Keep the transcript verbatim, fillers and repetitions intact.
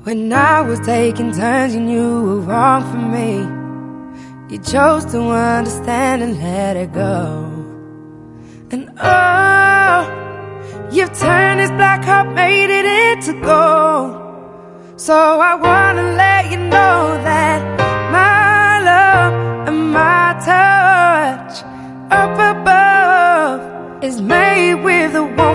When I was taking turns, you knew were wrong for me. You chose to understand and let it go. And oh, you've turned this black heart, made it into gold. So I wanna let you know that my love and my touch up above is made with a warmth